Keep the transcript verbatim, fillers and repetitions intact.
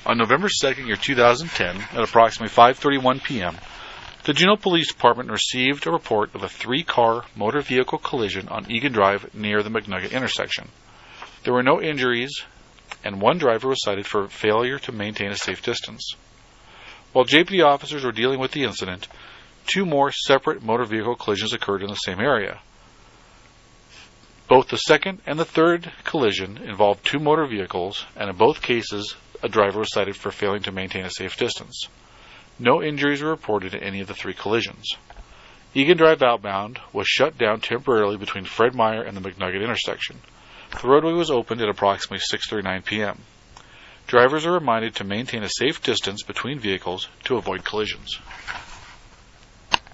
On November second, year two thousand ten, at approximately five thirty-one p.m., the Juneau Police Department received a report of a three-car motor vehicle collision on Egan Drive near the McNugget intersection. There were no injuries, and one driver was cited for failure to maintain a safe distance. While J P D officers were dealing with the incident, two more separate motor vehicle collisions occurred in the same area. Both the second and the third collision involved two motor vehicles, and in both cases, a driver was cited for failing to maintain a safe distance. No injuries were reported in any of the three collisions. Egan Drive outbound was shut down temporarily between Fred Meyer and the McNugget intersection. The roadway was opened at approximately six thirty-nine p.m. Drivers are reminded to maintain a safe distance between vehicles to avoid collisions.